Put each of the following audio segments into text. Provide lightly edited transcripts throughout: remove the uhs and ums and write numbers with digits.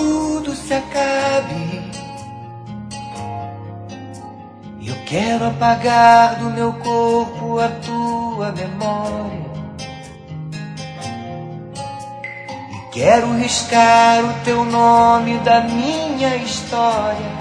tudo se acabe. Eu quero apagar do meu corpo a tua memória. E quero riscar o teu nome da minha história,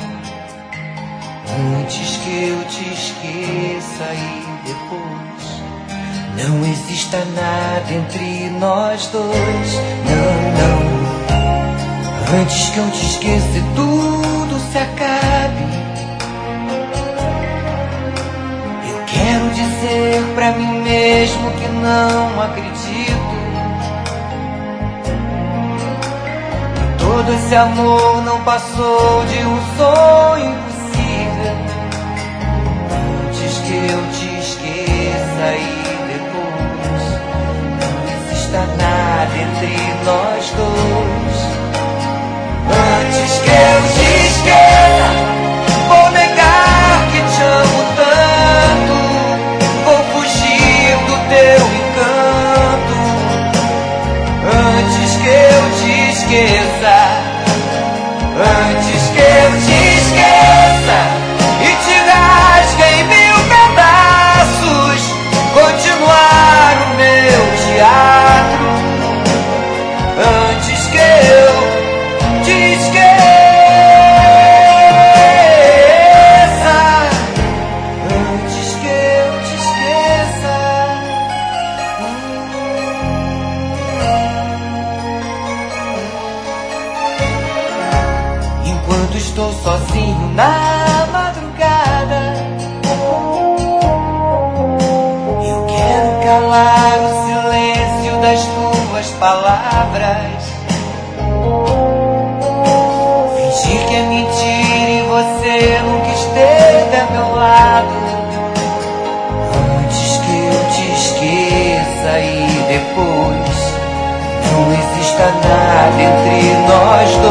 antes que eu te esqueça e depois não exista nada entre nós dois. Não, não. Antes que eu te esqueça e tudo se acabe. Eu quero dizer pra mim mesmo que não acredito. Que todo esse amor não passou de um sonho impossível. Antes que eu te esqueça e nada entre nós dois. Antes que eu te esqueça, vou negar que te amo tanto. Vou fugir do teu encanto. Antes que eu te esqueça, antes que eu te esqueça e te rasgue em mil pedaços, continuar o meu teatro. Antes que eu te esqueça, antes que eu te esqueça. Enquanto estou sozinho na madrugada, eu quero calar o silêncio das tuas palavras. Fingir que é mentira e você nunca esteve a meu lado. Antes que eu te esqueça e depois não exista nada entre nós dois.